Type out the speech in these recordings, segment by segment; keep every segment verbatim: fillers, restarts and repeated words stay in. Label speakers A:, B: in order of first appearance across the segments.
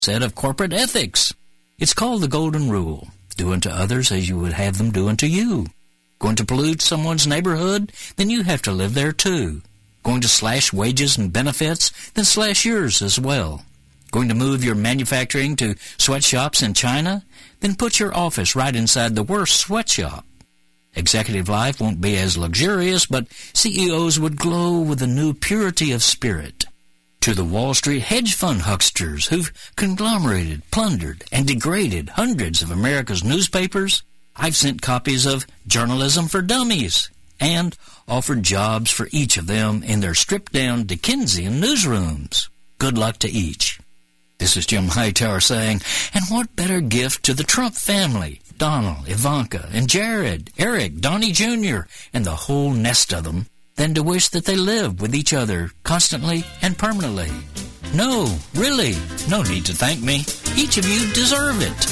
A: set of corporate ethics. It's called the Golden Rule. Do unto others as you would have them do unto you. Going to pollute someone's neighborhood? Then you have to live there too. Going to slash wages and benefits? Then slash yours as well. Going to move your manufacturing to sweatshops in China? Then put your office right inside the worst sweatshop. Executive life won't be as luxurious, but C E Os would glow with a new purity of spirit. To the Wall Street hedge fund hucksters who've conglomerated, plundered, and degraded hundreds of America's newspapers, I've sent copies of Journalism for Dummies and offered jobs for each of them in their stripped-down Dickensian newsrooms. Good luck to each. This is Jim Hightower saying, and what better gift to the Trump family, Donald, Ivanka, and Jared, Eric, Donnie Junior, and the whole nest of them, than to wish that they lived with each other constantly and permanently. No, really, no need to thank me. Each of you deserve it.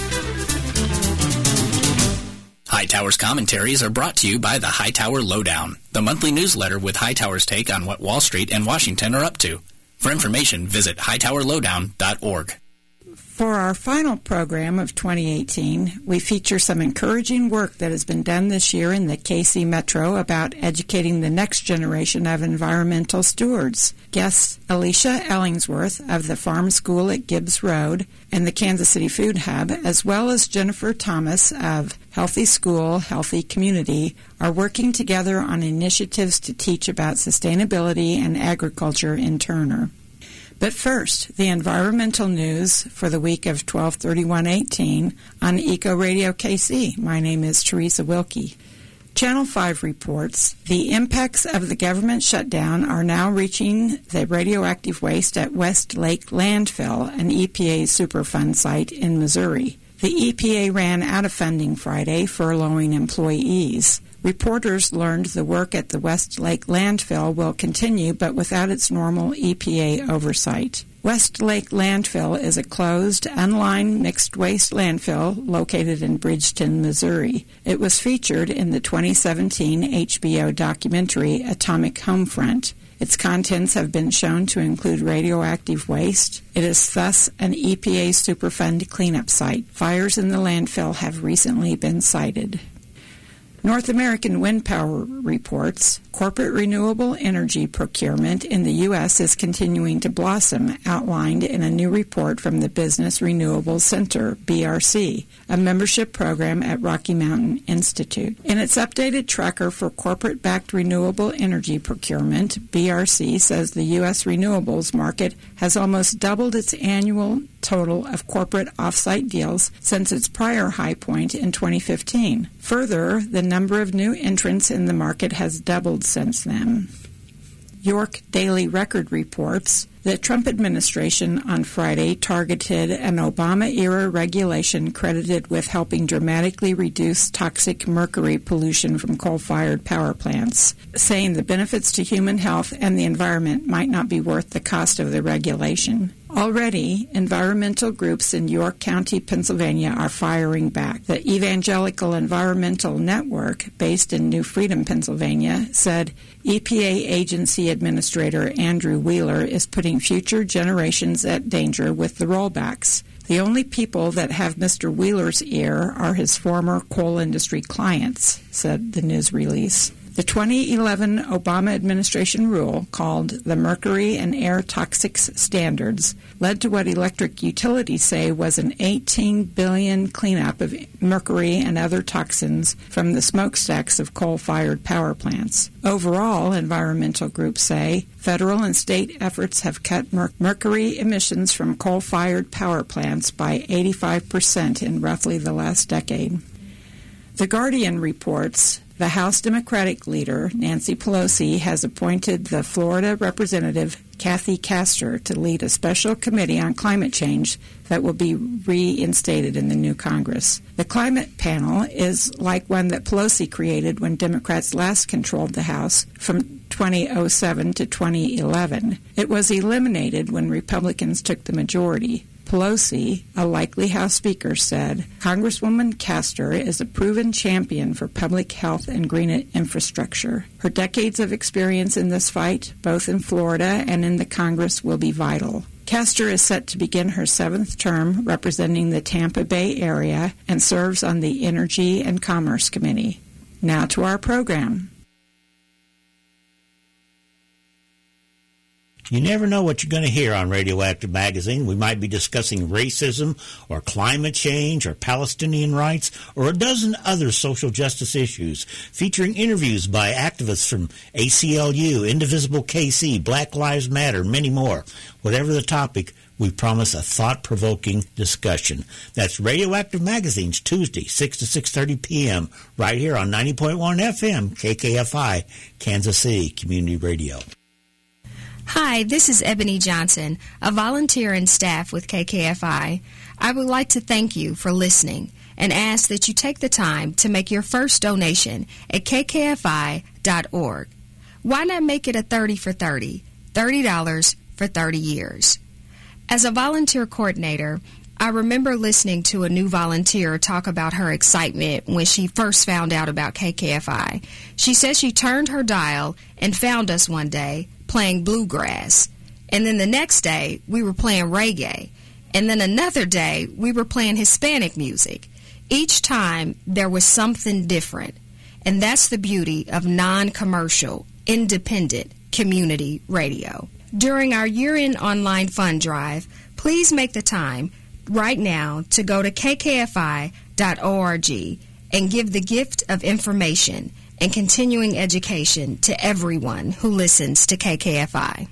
B: Hightower's commentaries are brought to you by the Hightower Lowdown, the monthly newsletter with Hightower's take on what Wall Street and Washington are up to. For information, visit hightower lowdown dot org.
C: For our final program of twenty eighteen, we feature some encouraging work that has been done this year in the K C Metro about educating the next generation of environmental stewards. Guests Alicia Ellingsworth of the Farm School at Gibbs Road and the Kansas City Food Hub, as well as Jennifer Thomas of Healthy School, Healthy Community, are working together on initiatives to teach about sustainability and agriculture in Turner. But first, the environmental news for the week of twelve thirty-one eighteen on Eco Radio K C. My name is Teresa Wilkie. Channel five reports the impacts of the government shutdown are now reaching the radioactive waste at West Lake Landfill, an E P A Superfund site in Missouri. The E P A ran out of funding Friday, furloughing employees. Reporters learned the work at the West Lake Landfill will continue, but without its normal E P A oversight. West Lake Landfill is a closed, unlined mixed waste landfill located in Bridgeton, Missouri. It was featured in the twenty seventeen H B O documentary Atomic Homefront. Its contents have been shown to include radioactive waste. It is thus an E P A Superfund cleanup site. Fires in the landfill have recently been cited. North American Wind Power reports corporate renewable energy procurement in the U S is continuing to blossom, outlined in a new report from the Business Renewables Center, B R C, a membership program at Rocky Mountain Institute. In its updated tracker for corporate-backed renewable energy procurement, B R C says the U S renewables market has almost doubled its annual total of corporate off-site deals since its prior high point in twenty fifteen. Further, the number of new entrants in the market has doubled since then. York Daily Record reports the Trump administration on Friday targeted an Obama-era regulation credited with helping dramatically reduce toxic mercury pollution from coal-fired power plants, saying the benefits to human health and the environment might not be worth the cost of the regulation. Already, environmental groups in York County, Pennsylvania are firing back. The Evangelical Environmental Network, based in New Freedom, Pennsylvania, said E P A Agency Administrator Andrew Wheeler is putting future generations at danger with the rollbacks. The only people that have Mister Wheeler's ear are his former coal industry clients, said the news release. The twenty eleven Obama administration rule, called the Mercury and Air Toxics Standards, led to what electric utilities say was an eighteen billion dollars cleanup of mercury and other toxins from the smokestacks of coal-fired power plants. Overall, environmental groups say federal and state efforts have cut mer- mercury emissions from coal-fired power plants by eighty-five percent in roughly the last decade. The Guardian reports the House Democratic leader, Nancy Pelosi, has appointed the Florida Representative Kathy Castor to lead a special committee on climate change that will be reinstated in the new Congress. The climate panel is like one that Pelosi created when Democrats last controlled the House from twenty oh seven to twenty eleven. It was eliminated when Republicans took the majority. Pelosi, a likely House Speaker, said, Congresswoman Castor is a proven champion for public health and green infrastructure. Her decades of experience in this fight, both in Florida and in the Congress, will be vital. Castor is set to begin her seventh term representing the Tampa Bay area and serves on the Energy and Commerce Committee. Now to our program.
D: You never know what you're going to hear on Radioactive Magazine. We might be discussing racism or climate change or Palestinian rights or a dozen other social justice issues, featuring interviews by activists from A C L U, Indivisible K C, Black Lives Matter, many more. Whatever the topic, we promise a thought-provoking discussion. That's Radioactive Magazine's Tuesday, six to six thirty p.m., right here on ninety point one F M, K K F I, Kansas City Community Radio.
E: Hi, this is Ebony Johnson, a volunteer and staff with K K F I. I would like to thank you for listening and ask that you take the time to make your first donation at k k f i dot org. Why not make it a thirty for thirty? thirty dollars for thirty years. As a volunteer coordinator, I remember listening to a new volunteer talk about her excitement when she first found out about K K F I. She says she turned her dial and found us one day playing bluegrass. And then the next day, we were playing reggae. And then another day, we were playing Hispanic music. Each time, there was something different. And that's the beauty of non-commercial, independent community radio. During our year-end online fund drive, please make the time right now to go to k k f i dot org and give the gift of information and continuing education to everyone who listens to K K F I.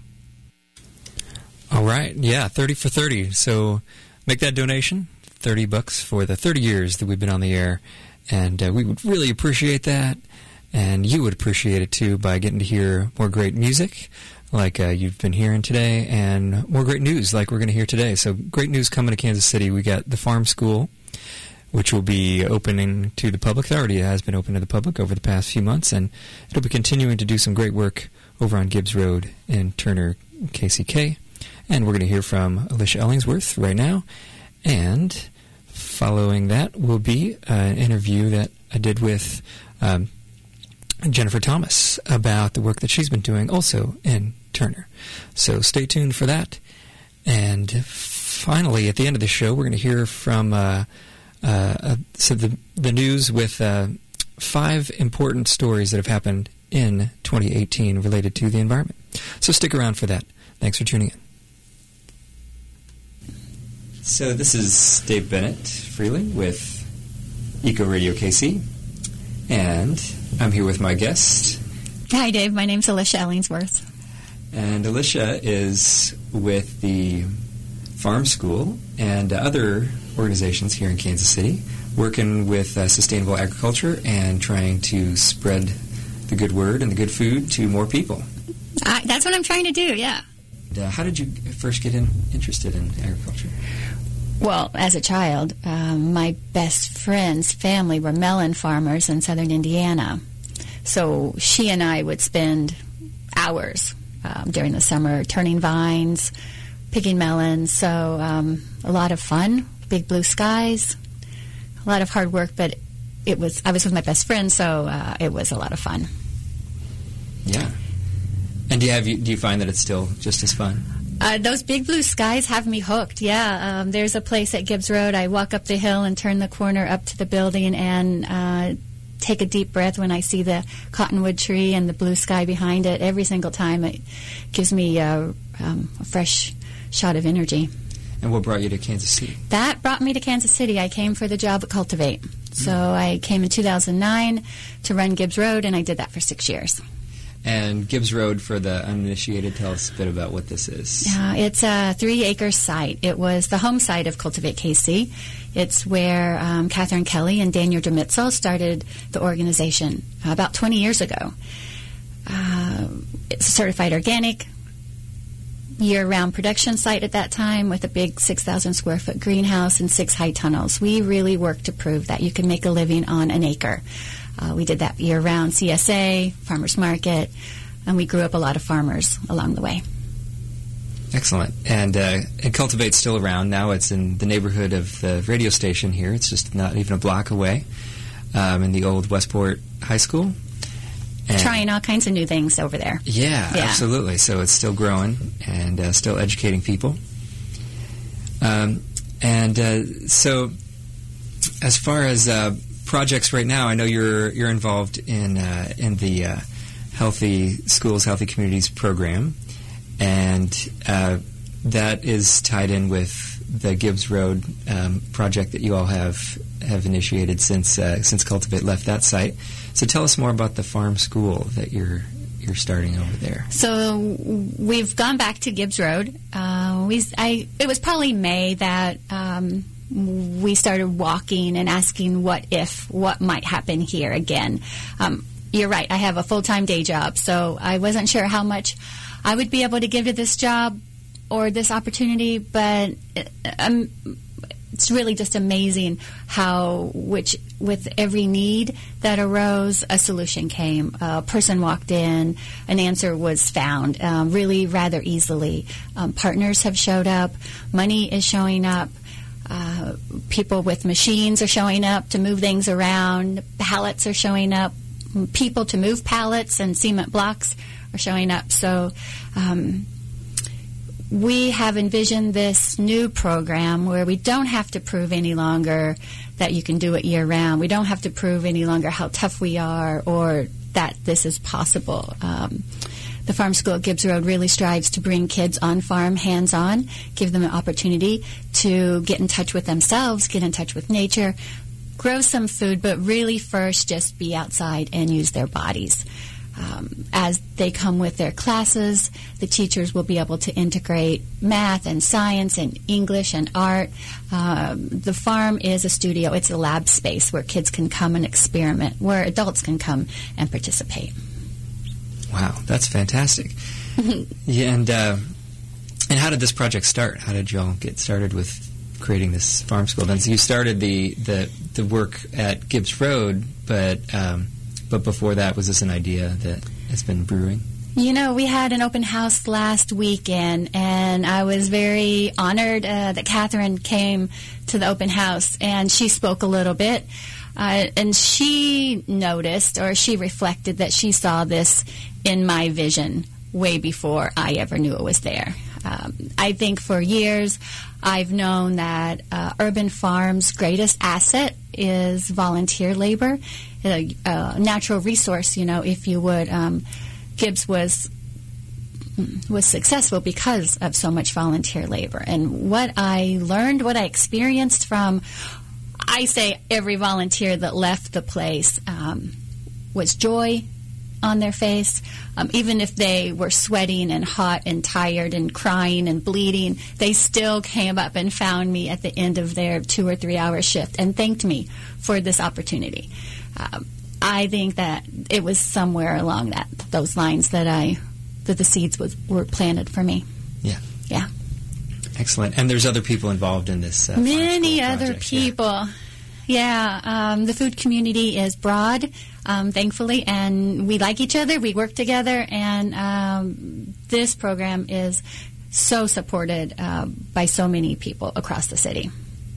F: All right, yeah, thirty for thirty. So make that donation, thirty bucks for the thirty years that we've been on the air, and uh, we would really appreciate that, and you would appreciate it too by getting to hear more great music like uh, you've been hearing today, and more great news like we're going to hear today. So great news coming to Kansas City. We got the Farm School, which will be opening to the public. It already has been open to the public over the past few months, and it'll be continuing to do some great work over on Gibbs Road in Turner, K C K. And we're going to hear from Alicia Ellingsworth right now. And following that will be uh, an interview that I did with um, Jennifer Thomas about the work that she's been doing also in Turner. So stay tuned for that. And finally, at the end of the show, we're going to hear from... Uh, Uh, uh, so the the news with uh, five important stories that have happened in twenty eighteen related to the environment. So stick around for that. Thanks for tuning in. So this is Dave Bennett Freeling with Eco Radio K C, and I'm here with my guest.
G: Hi, Dave. My name's Alicia Ellingsworth.
F: And Alicia is with the Farm School and other organizations here in Kansas City, working with uh, sustainable agriculture and trying to spread the good word and the good food to more people.
G: I, that's what I'm trying to do, yeah.
F: And, uh, how did you first get in, interested in agriculture?
G: Well, as a child, um, my best friend's family were melon farmers in southern Indiana. So she and I would spend hours um, during the summer turning vines, picking melons, so um, a lot of fun. Big blue skies, a lot of hard work, but it was. I was with my best friend, so uh, it was a lot of fun.
F: Yeah. And do you have do you find that it's still just as fun?
G: Uh, those big blue skies have me hooked. Yeah. Um, there's a place at Gibbs Road. I walk up the hill and turn the corner up to the building and uh, take a deep breath when I see the cottonwood tree and the blue sky behind it. Every single time, it gives me uh, um, a fresh shot of energy.
F: And what brought you to Kansas City?
G: That brought me to Kansas City. I came for the job at Cultivate. So mm. I came in two thousand nine to run Gibbs Road, and I did that for six years.
F: And Gibbs Road, for the uninitiated, tell us a bit about what this is.
G: Uh, it's a three-acre site. It was the home site of Cultivate K C. It's where um, Catherine Kelly and Daniel Dermitzel started the organization uh, about twenty years ago. Uh, it's certified organic, year-round production site at that time with a big six thousand square foot greenhouse and six high tunnels. We really worked to prove that you can make a living on an acre. Uh, we did that year-round, C S A, farmers market, and we grew up a lot of farmers along the way.
F: Excellent. And, uh, and Cultivate's still around now. It's in the neighborhood of the radio station here. It's just not even a block away um, in the old Westport High School.
G: And trying all kinds of new things over there.
F: Yeah, yeah, absolutely. So it's still growing and uh, still educating people. Um, and uh, so, as far as uh, projects right now, I know you're you're involved in uh, in the uh, Healthy Schools, Healthy Communities program, and uh, that is tied in with the Gibbs Road um, project that you all have have initiated since uh, since Cultivate left that site. So tell us more about the farm school that you're you're starting over there.
G: So we've gone back to Gibbs Road. Uh, we I it was probably May that um, we started walking and asking what if, what might happen here again. Um, you're right. I have a full-time day job, so I wasn't sure how much I would be able to give to this job or this opportunity, but um, it's really just amazing how, which with every need that arose, a solution came. A person walked in, an answer was found, um, really rather easily. Um, partners have showed up, money is showing up, uh, people with machines are showing up to move things around, pallets are showing up, people to move pallets and cement blocks are showing up. So um, we have envisioned this new program where we don't have to prove any longer that you can do it year-round. We don't have to prove any longer how tough we are or that this is possible. Um, the Farm School at Gibbs Road really strives to bring kids on farm hands-on, give them an opportunity to get in touch with themselves, get in touch with nature, grow some food, but really first just be outside and use their bodies. Um, as they come with their classes, the teachers will be able to integrate math and science and English and art. Um, the farm is a studio. It's a lab space where kids can come and experiment, where adults can come and participate.
F: Wow, that's fantastic. Yeah, and uh, and how did this project start? How did y'all get started with creating this farm school? Then so you started the, the, the work at Gibbs Road, but um, but before that, was this an idea that has been brewing?
G: You know, we had an open house last weekend, and I was very honored uh, that Catherine came to the open house, and she spoke a little bit. Uh, and she noticed, or she reflected, that she saw this in my vision way before I ever knew it was there. Um, I think for years I've known that uh, urban farms' greatest asset is volunteer labor, a, a natural resource, you know, if you would. Um, Gibbs was was successful because of so much volunteer labor. And what I learned, what I experienced from, I say every volunteer that left the place, um, was joy on their face. Um, even if they were sweating and hot and tired and crying and bleeding, they still came up and found me at the end of their two or three hour shift and thanked me for this opportunity. Um, I think that it was somewhere along that those lines that I that the seeds was, were planted for me.
F: Yeah.
G: Yeah.
F: Excellent. And there's other people involved in this. Uh,
G: Many
F: farm school
G: other
F: project.
G: people. Yeah. yeah um, the food community is broad, um, thankfully, and we like each other. We work together, and um, this program is so supported uh, by so many people across the city.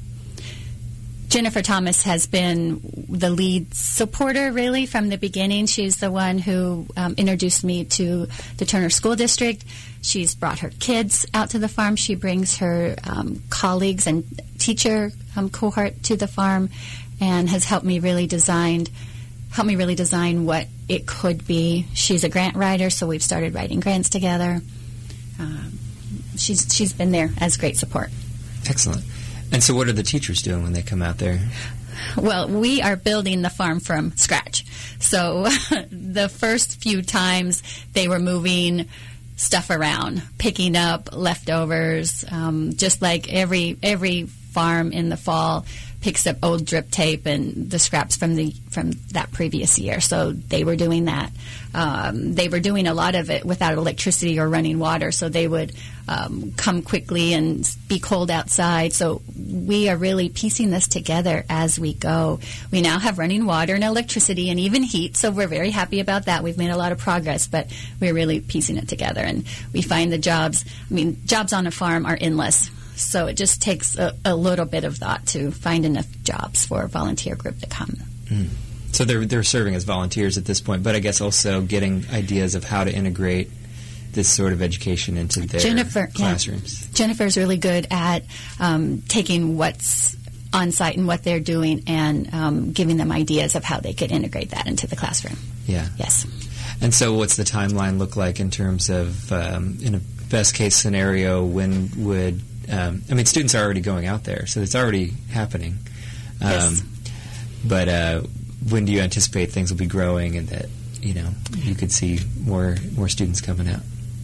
G: Jennifer Thomas has been the lead supporter, really, from the beginning. She's the one who um, introduced me to the Turner School District. She's brought her kids out to the farm. She brings her um, colleagues and teacher um, cohort to the farm, and has helped me really design, helped me really design what it could be. She's a grant writer, so we've started writing grants together. Um, she's she's been there as great support.
F: Excellent. And so what are the teachers doing when they come out there?
G: Well, we are building the farm from scratch. So the first few times they were moving stuff around, picking up leftovers, um, just like every every farm in the fall picks up old drip tape and the scraps from the from that previous year. So they were doing that. Um, they were doing a lot of it without electricity or running water, so they would um, come quickly and be cold outside. So we are really piecing this together as we go. We now have running water and electricity and even heat, so we're very happy about that. We've made a lot of progress, but we're really piecing it together. And we find the jobs, I mean, jobs on a farm are endless. So it just takes a, a little bit of thought to find enough jobs for a volunteer group to come.
F: Mm. So they're they're serving as volunteers at this point, but I guess also getting ideas of how to integrate this sort of education into their
G: Jennifer,
F: classrooms?
G: Yeah. Jennifer's really good at um, taking what's on site and what they're doing and um, giving them ideas of how they could integrate that into the classroom.
F: Yeah.
G: Yes.
F: And so what's the timeline look like in terms of, um, in a best case scenario, when would, um, I mean, students are already going out there, so it's already happening. Um,
G: Yes.
F: But uh, when do you anticipate things will be growing and that, you know, you could see more more students coming out?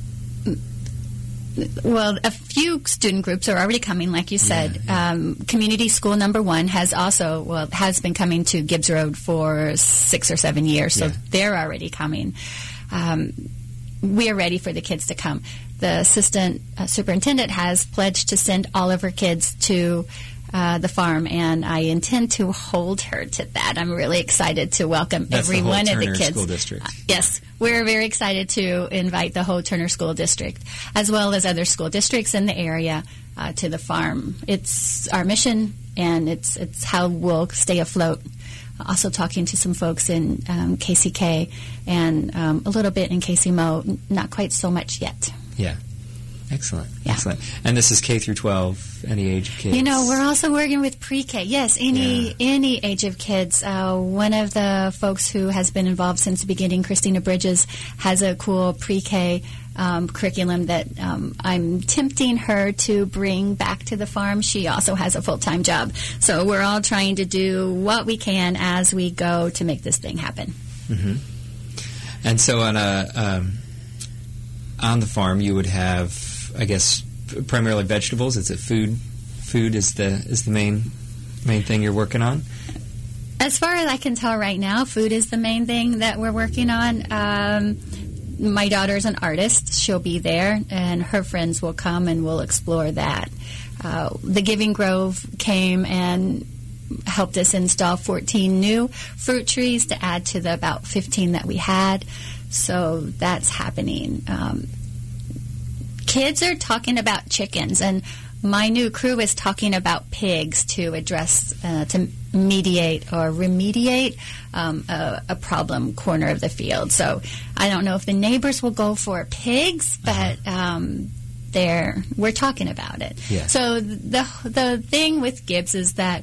G: Well, a few student groups are already coming, like you said.
F: Yeah, yeah.
G: Um, Community School Number One has also, well, has been coming to Gibbs Road for six or seven years, so
F: Yeah.
G: they're already coming. Um, we are ready for the kids to come. The assistant uh, superintendent has pledged to send all of her kids to uh, the farm, and I intend to hold her to that. I'm really excited to welcome
F: That's
G: every
F: the whole
G: one
F: Turner
G: of the kids.
F: School District.
G: Uh, yes, we're very excited to invite the whole Turner School District, as well as other school districts in the area, uh, to the farm. It's our mission, and it's it's how we'll stay afloat. Also talking to some folks in um, K C K and um, a little bit in K C M O, n- not quite so much yet.
F: Yeah. Excellent.
G: Yeah.
F: Excellent. And this is K through twelve, any age of kids?
G: You know, we're also working with pre-K. Yes, any
F: Yeah.
G: any age of kids. Uh, one of the folks who has been involved since the beginning, Christina Bridges, has a cool pre-K um, curriculum that um, I'm tempting her to bring back to the farm. She also has a full-time job. So we're all trying to do what we can as we go to make this thing happen.
F: Mm-hmm. And so on a um, on the farm, you would have, I guess, primarily vegetables. Is it food? Food is the is the main main thing you're working on.
G: As far as I can tell right now, food is the main thing that we're working on. Um, my daughter's an artist. She'll be there, and her friends will come, and we'll explore that. Uh, the Giving Grove came and helped us install fourteen new fruit trees to add to the about fifteen that we had. So that's happening. Um, kids are talking about chickens, and my new crew is talking about pigs to address, uh, to mediate or remediate um, a, a problem corner of the field. So I don't know if the neighbors will go for pigs, but um, they're we're talking about it.
F: Yeah.
G: So the the thing with Gibbs is that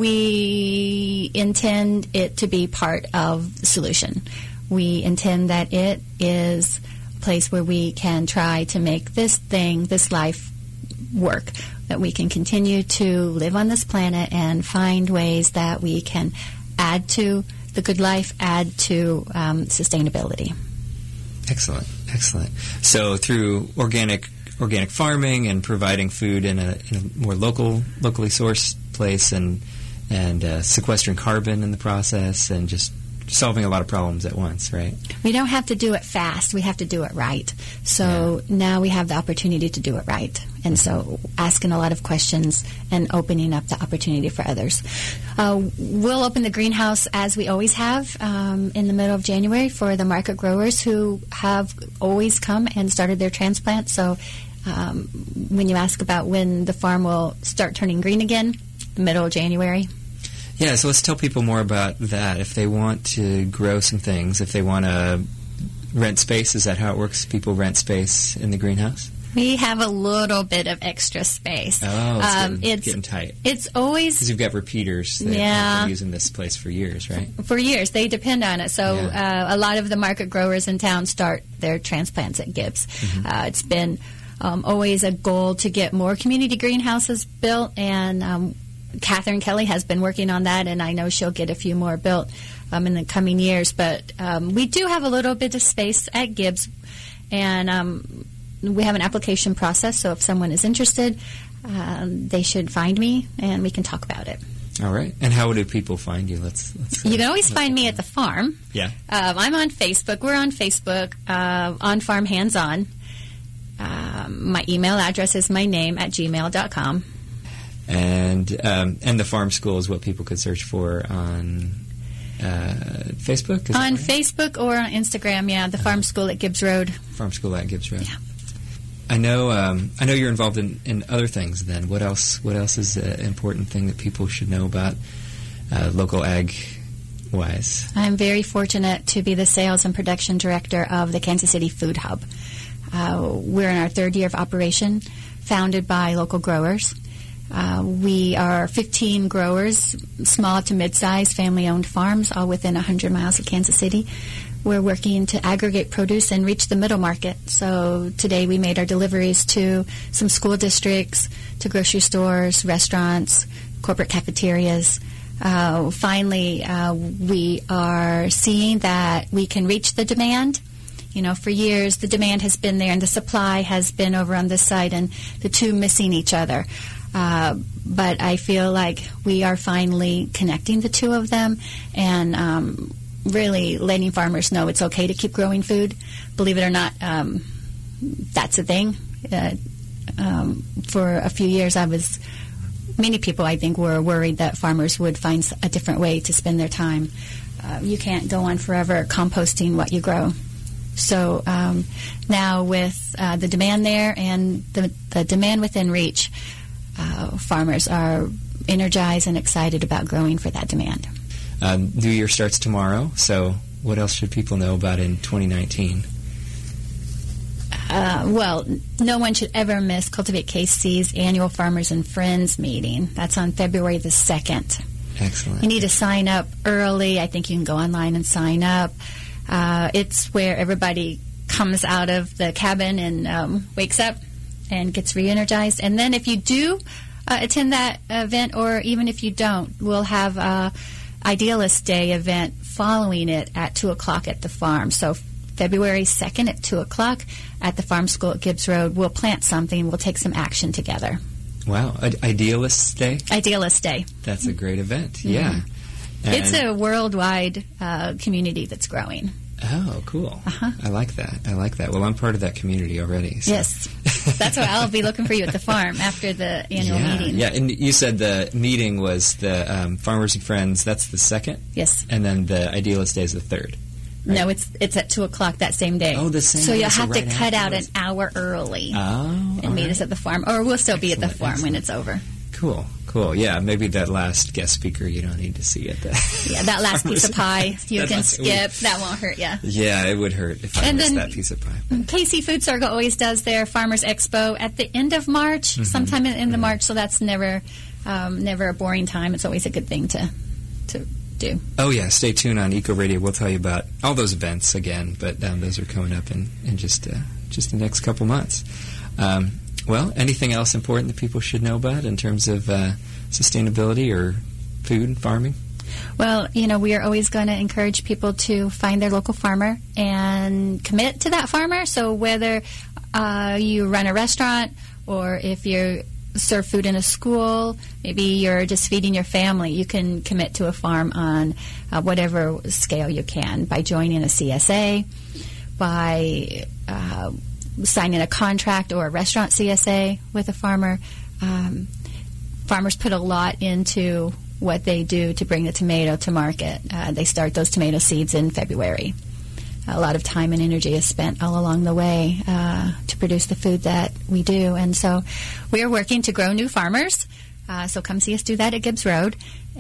G: we intend it to be part of the solution. We intend that it is a place where we can try to make this thing, this life, work, that we can continue to live on this planet and find ways that we can add to the good life, add to um, sustainability.
F: Excellent, excellent. So through organic organic farming and providing food in a, in a more local, locally sourced place, and and uh, sequestering carbon in the process, and just solving a lot of problems at once, right?
G: We don't have to do it fast. We have to do it right. So
F: Yeah.
G: now we have the opportunity to do it right. And so asking a lot of questions and opening up the opportunity for others. Uh, we'll open the greenhouse as we always have um, in the middle of January for the market growers who have always come and started their transplant. So um, when you ask about when the farm will start turning green again, the middle of January.
F: Yeah, so let's tell people more about that. If they want to grow some things, if they want to rent space, is that how it works? People rent space in the greenhouse?
G: We have a little bit of extra space.
F: Oh, it's,
G: Um,
F: getting,
G: it's
F: getting tight.
G: It's always
F: Because you've got repeaters that
G: Yeah.
F: have been using this place for years, right?
G: for years. They depend on it. So
F: Yeah.
G: uh, a lot of the market growers in town start their transplants at Gibbs.
F: Mm-hmm.
G: Uh, it's been um, always a goal to get more community greenhouses built, and um, Catherine Kelly has been working on that, and I know she'll get a few more built um, in the coming years. But um, we do have a little bit of space at Gibbs, and um, we have an application process. So if someone is interested, um, they should find me, and we can talk about it.
F: All right. And how do people find you? Let's. let's
G: You can always find me at the farm.
F: Yeah.
G: Um, I'm on Facebook. We're on Facebook, uh, on Farm Hands On. Um, my email address is my name at gmail dot com.
F: And um, and the farm school is what people could search for on uh, Facebook? Is that
G: On
F: right?
G: Facebook or on Instagram, yeah, the Farm School at Gibbs Road.
F: Farm School at Gibbs Road.
G: Yeah.
F: I know. Um, I know you're involved in, in other things. Then, what else? What else is an important thing that people should know about uh, local ag wise?
G: I'm very fortunate to be the sales and production director of the Kansas City Food Hub. Uh, we're in our third year of operation, founded by local growers. Uh, we are fifteen growers, small to mid-sized, family-owned farms, all within one hundred miles of Kansas City. We're working to aggregate produce and reach the middle market. So today we made our deliveries to some school districts, to grocery stores, restaurants, corporate cafeterias. Uh, finally, uh, we are seeing that we can reach the demand. You know, for years the demand has been there and the supply has been over on this side, and the two missing each other. Uh, but I feel like we are finally connecting the two of them and um, really letting farmers know it's okay to keep growing food. Believe it or not, um, that's a thing. Uh, um, for a few years, I was, many people I think were worried that farmers would find a different way to spend their time. Uh, you can't go on forever composting what you grow. So um, now with uh, the demand there and the, the demand within reach, Uh, farmers are energized and excited about growing for that demand.
H: Um, New Year starts tomorrow, so what else should people know about in twenty nineteen?
G: Uh, well, no one should ever miss Cultivate K C's annual Farmers and Friends meeting. That's on February the second.
H: Excellent.
G: You need to sign up early. I think you can go online and sign up. Uh, it's where everybody comes out of the cabin and um, wakes up and gets re-energized. And then if you do uh, attend that event, or even if you don't, we'll have a Idealist Day event following it at two o'clock at the farm. So February second at two o'clock at the farm school at Gibbs Road, we'll plant something. We'll take some action together.
H: Wow. I- Idealist Day?
G: Idealist Day.
H: That's a great event.
G: Mm-hmm.
H: Yeah. And
G: it's a worldwide uh, community that's growing.
H: Oh, cool.
G: Uh-huh.
H: I like that. I like that. Well, I'm part of that community already. So.
G: Yes. That's why I'll be looking for you at the farm after the annual
H: yeah,
G: meeting.
H: Yeah, and you said the meeting was the um, Farmers and Friends. That's the second?
G: Yes.
H: And then the Idealist Day is the third. Right?
G: No, it's it's at two o'clock that same day.
H: Oh, the same
G: so
H: day.
G: you'll
H: So
G: have
H: right
G: to cut
H: afterwards.
G: out an hour early
H: Oh,
G: and meet
H: right.
G: us at the farm. Or we'll still be at the
H: Excellent,
G: farm when
H: excellent.
G: it's over.
H: Cool, cool. Yeah, maybe that last guest speaker you don't need to see at the...
G: Yeah, that last piece of pie you
H: That
G: can
H: last-
G: skip. That won't hurt you.
H: Yeah, it would hurt if I
G: And
H: missed
G: then-
H: that piece of pie.
G: K C Food Circle always does their Farmers Expo at the end of March,
H: Mm-hmm.
G: sometime in, in the March, so that's never um, never a boring time. It's always a good thing to to do.
H: Oh, yeah, stay tuned on Eco Radio. We'll tell you about all those events again, but um, those are coming up in, in just, uh, just the next couple months. Um, well, anything else important that people should know about in terms of uh, sustainability or food and farming?
G: Well, you know, we are always going to encourage people to find their local farmer and commit to that farmer. So whether uh, you run a restaurant or if you serve food in a school, maybe you're just feeding your family, you can commit to a farm on uh, whatever scale you can by joining a C S A, by uh, signing a contract or a restaurant C S A with a farmer. Um, farmers put a lot into what they do to bring the tomato to market. Uh, they start those tomato seeds in February. A lot of time and energy is spent all along the way uh, to produce the food that we do. And so we are working to grow new farmers. Uh, so come see us do that at Gibbs Road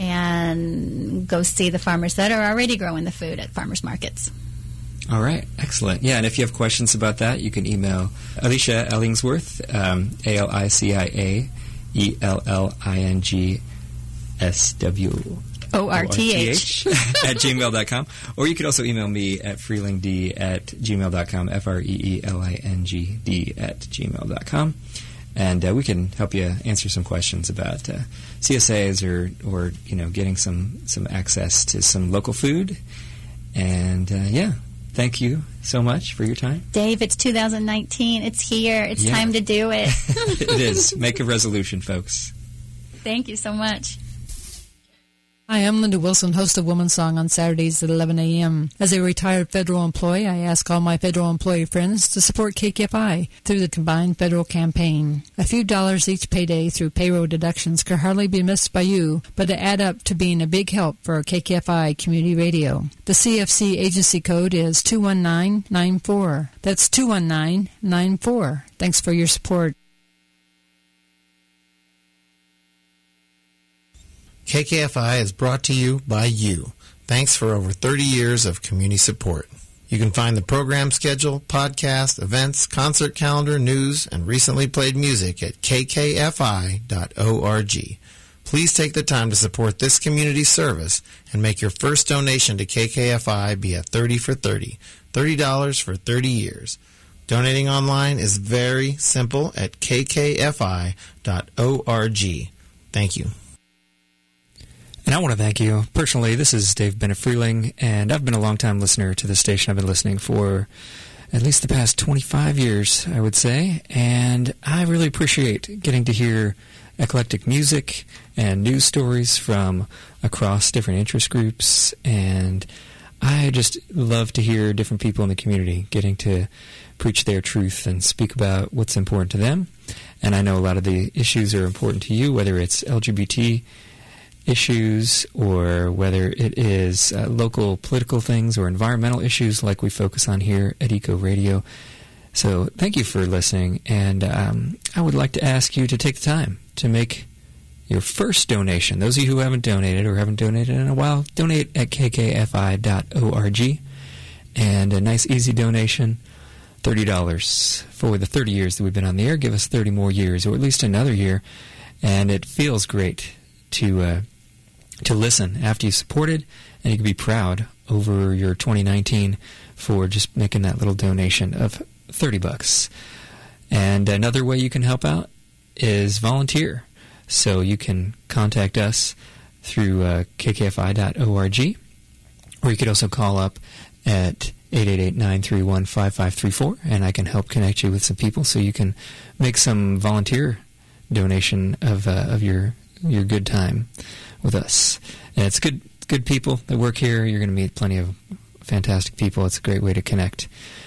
G: and go see the farmers that are already growing the food at farmers markets.
H: All right, excellent. Yeah, and if you have questions about that, you can email Alicia Ellingsworth, um, A L I C I A E L L I N G S W
G: O R T H
H: at gmail dot com. Or you could also email me at freelingd at gmail dot com, F R E E L I N G D at gmail dot com. And uh, we can help you answer some questions about uh, C S As or, or you know, getting some, some access to some local food. And, uh, yeah, thank you so much for your time.
G: Dave, it's two thousand nineteen. It's here. It's
H: Yeah.
G: time to do it.
H: It is. Make a resolution, folks.
G: Thank you so much.
I: Hi, I'm Linda Wilson, host of Woman's Song on Saturdays at eleven a.m. As a retired federal employee, I ask all my federal employee friends to support K K F I through the combined federal campaign. A few dollars each payday through payroll deductions can hardly be missed by you, but to add up to being a big help for K K F I Community Radio. The C F C agency code is two one nine nine four. That's two one nine nine four. Thanks for your support.
J: K K F I is brought to you by you. Thanks for over thirty years of community support. You can find the program schedule, podcast, events, concert calendar, news, and recently played music at k k f i dot org. Please take the time to support this community service and make your first donation to K K F I be a thirty for thirty, thirty dollars for thirty years. Donating online is very simple at k k f i dot org. Thank you.
F: And I want to thank you. Personally, this is Dave Bennett Freeling, and I've been a long-time listener to this station. I've been listening for at least the past twenty-five years, I would say, and I really appreciate getting to hear eclectic music and news stories from across different interest groups, and I just love to hear different people in the community getting to preach their truth and speak about what's important to them. And I know a lot of the issues are important to you, whether it's L G B T issues or whether it is uh, local political things or environmental issues like we focus on here at Eco Radio. So thank you for listening, and um, I would like to ask you to take the time to make your first donation. Those of you who haven't donated or haven't donated in a while, donate at k k f i dot org. And a nice, easy donation, thirty dollars for the thirty years that we've been on the air. Give us thirty more years, or at least another year. And it feels great to uh, to listen after you supported, and you can be proud over your twenty nineteen for just making that little donation of thirty bucks. And another way you can help out is volunteer. So you can contact us through uh, k k f i dot org, or you could also call up at eight eight eight, nine three one, five five three four, and I can help connect you with some people so you can make some volunteer donation of uh, of your your good time with us. And it's good good people that work here. You're going to meet plenty of fantastic people. It's a great way to connect.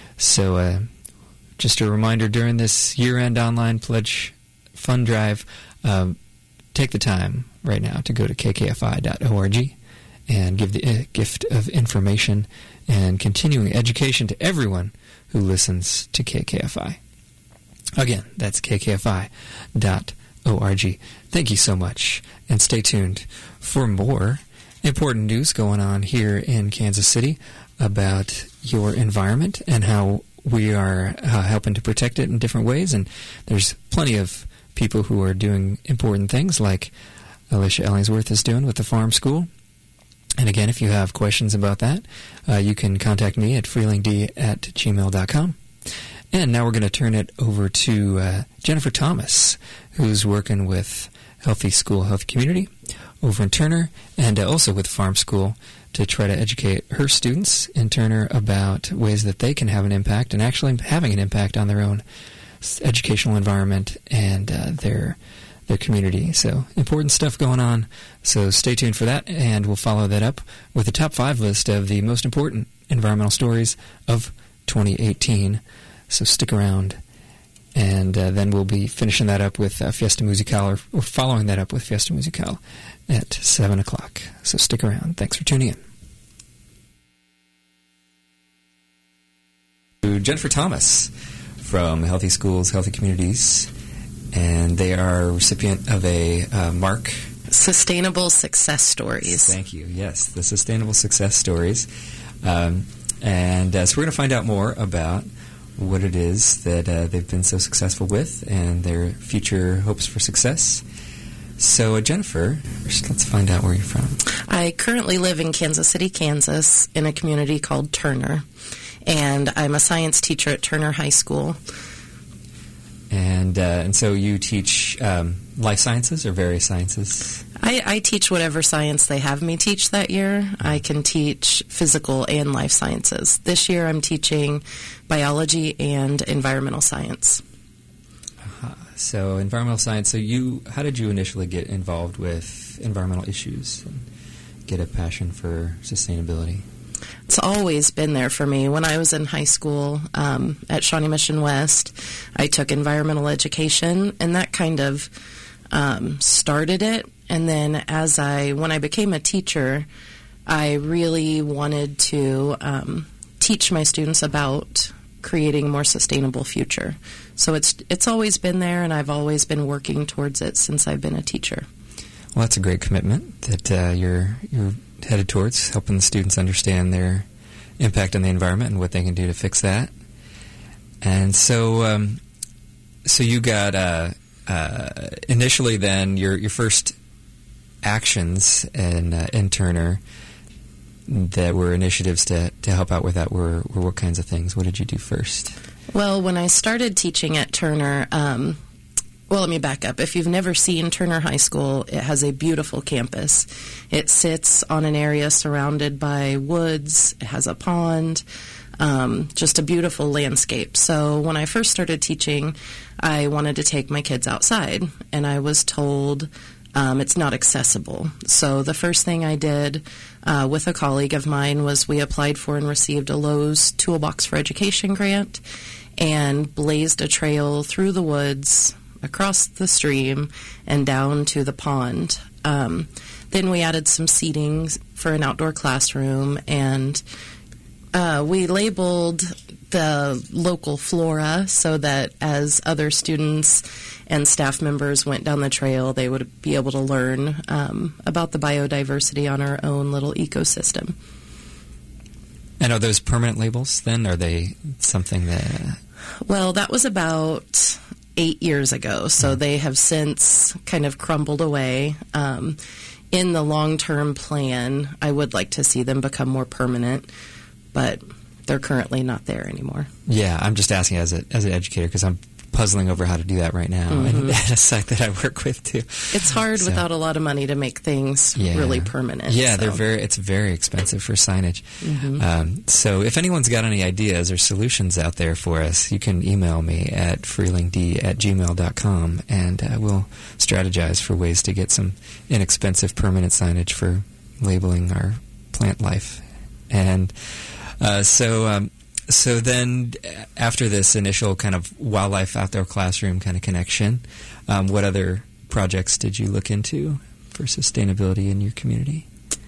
F: So uh, just a reminder, during this year-end online pledge fund drive, um, take the time right now to go to k k f i dot org and give the uh, gift of information and continuing education to everyone who listens to K K F I. Again, that's k k f i dot org. Thank you so much, and stay tuned for more important news going on here in Kansas City about your environment and how we are uh, helping to protect it in different ways. And there's plenty of people who are doing important things like Alicia Ellingsworth is doing with the farm school. And again, if you have questions about that, uh, you can contact me at freelingd at gmail dot com. And now we're going to turn it over to uh, Jennifer Thomas, who's working with Healthy School, Healthy Community over in Turner, and uh, also with Farm School, to try to educate her students in Turner about ways that they can have an impact and actually having an impact on their own educational environment and uh, their their community. So important stuff going on. So stay tuned for that, and we'll follow that up with the top five list of the most important environmental stories of twenty eighteen. So stick around, and uh, then we'll be finishing that up with uh, Fiesta Musical, or, or following that up with Fiesta Musical at seven o'clock. So stick around. Thanks for tuning in.
H: Jennifer Thomas from Healthy Schools, Healthy Communities, and they are a recipient of a uh, MARC.
K: Sustainable Success Stories.
H: Thank you. Yes, the Sustainable Success Stories. Um, and uh, so we're going to find out more about what it is that uh, they've been so successful with and their future hopes for success. So, uh, Jennifer, let's find out where you're from.
K: I currently live in Kansas City, Kansas, in a community called Turner, and I'm a science teacher at Turner High School.
H: And uh, and so you teach um, life sciences or various sciences?
K: I, I teach whatever science they have me teach that year. I can teach physical and life sciences. This year I'm teaching biology and environmental science.
H: Uh-huh. So environmental science. So you, how did you initially get involved with environmental issues and get a passion for sustainability?
K: It's always been there for me. When I was in high school um, at Shawnee Mission West, I took environmental education, and that kind of um, started it. And then as I, when I became a teacher, I really wanted to um, teach my students about creating a more sustainable future. So it's it's always been there, and I've always been working towards it since I've been a teacher.
H: Well, that's a great commitment that uh, you're you're headed towards, helping the students understand their
F: impact on the environment and what they can do to fix that. And so, um, so you got uh, uh, initially then your your first actions in uh, in Turner that were initiatives to to help out with that were were what kinds of things? What did you do first?
K: Well, when I started teaching at Turner, um, well, let me back up. If you've never seen Turner High School, it has a beautiful campus. It sits on an area surrounded by woods. It has a pond. Um, just a beautiful landscape. So when I first started teaching, I wanted to take my kids outside, and I was told um, it's not accessible. So the first thing I did uh, with a colleague of mine was we applied for and received a Lowe's Toolbox for Education grant and blazed a trail through the woods, across the stream, and down to the pond. Um, then we added some seating for an outdoor classroom, and Uh, we labeled the local flora so that as other students and staff members went down the trail, they would be able to learn um, about the biodiversity on our own little ecosystem.
F: And are those permanent labels then? Are they something that...
K: Well, that was about eight years ago, so mm. they have since kind of crumbled away. Um, in the long-term plan, I would like to see them become more permanent, but they're currently not there anymore.
F: Yeah, I'm just asking as a as an educator because I'm puzzling over how to do that right now
K: mm-hmm.
F: and at a site that I work with too.
K: It's hard so, without a lot of money to make things
F: yeah.
K: really permanent.
F: Yeah,
K: so.
F: they're very. It's very expensive for signage.
K: Mm-hmm.
F: Um, so if anyone's got any ideas or solutions out there for us, you can email me at freelingd at gmail dot com, and uh, we'll strategize for ways to get some inexpensive permanent signage for labeling our plant life. And Uh, so, um, so then after this initial kind of wildlife outdoor classroom kind of connection, um, what other projects did you look into for sustainability in your community?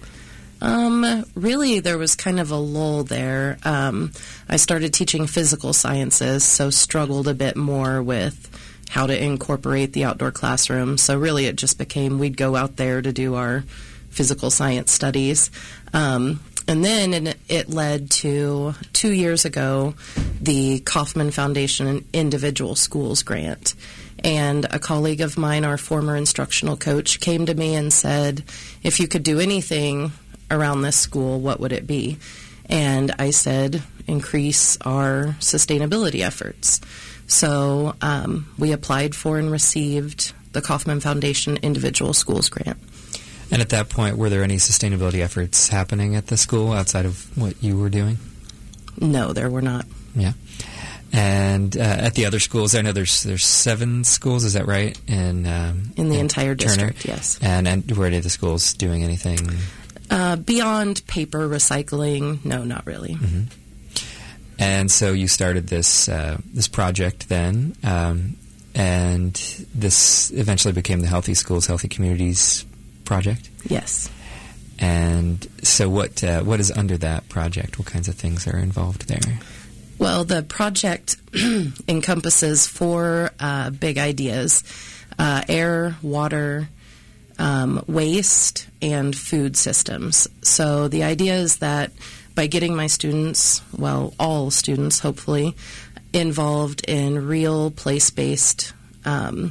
K: Um, really, there was kind of a lull there. Um, I started teaching physical sciences, so struggled a bit more with how to incorporate the outdoor classroom. So really, it just became we'd go out there to do our physical science studies. Um, And then it led to, two years ago, the Kauffman Foundation Individual Schools Grant. And a colleague of mine, our former instructional coach, came to me and said, if you could do anything around this school, what would it be? And I said, increase our sustainability efforts. So um, we applied for and received the Kauffman Foundation Individual Schools Grant.
F: And at that point, were there any sustainability efforts happening at the school outside of what you were doing?
K: No, there were not.
F: Yeah. And uh, at the other schools, I know there's there's seven schools, is that right? In um,
K: in the
F: in
K: entire
F: Turner?
K: district, yes.
F: And, and were any of the schools doing anything?
K: Uh, beyond paper recycling, no, not really.
F: Mm-hmm. And so you started this uh, this project then, um, and this eventually became the Healthy Schools, Healthy Communities project?
K: Yes.
F: And so what uh, what is under that project? What kinds of things are involved there?
K: Well, the project encompasses four uh, big ideas: uh, air, water, um, waste, and food systems. So the idea is that by getting my students, well, all students, hopefully, involved in real place-based um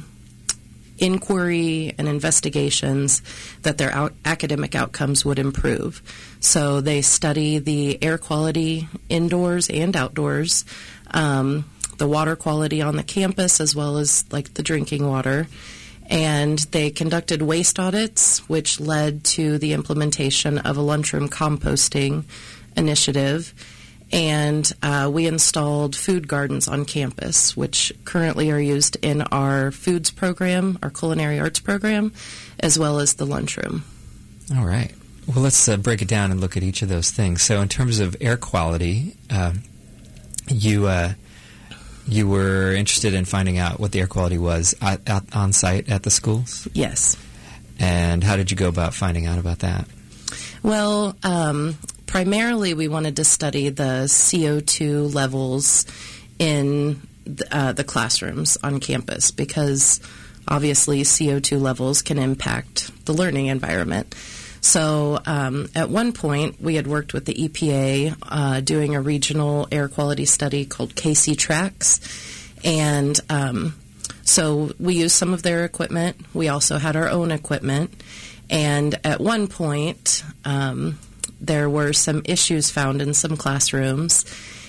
K: inquiry and investigations, that their out- academic outcomes would improve. So they study the air quality indoors and outdoors, um, the water quality on the campus, as well as like the drinking water. And they conducted waste audits, which led to the implementation of a lunchroom composting initiative. And uh, we installed food gardens on campus, which currently are used in our foods program, our culinary arts program, as well as the lunchroom.
F: All right. Well, let's uh, break it down and look at each of those things. So in terms of air quality, um, you uh, you were interested in finding out what the air quality was at, at, on site at the schools?
K: Yes.
F: And how did you go about finding out about that?
K: Well, um, primarily we wanted to study the C O two levels in the, uh, the classrooms on campus, because obviously C O two levels can impact the learning environment. So um, at one point, we had worked with the E P A uh, doing a regional air quality study called K C Tracks. And um, so we used some of their equipment. We also had our own equipment. And at one point, um, there were some issues found in some classrooms.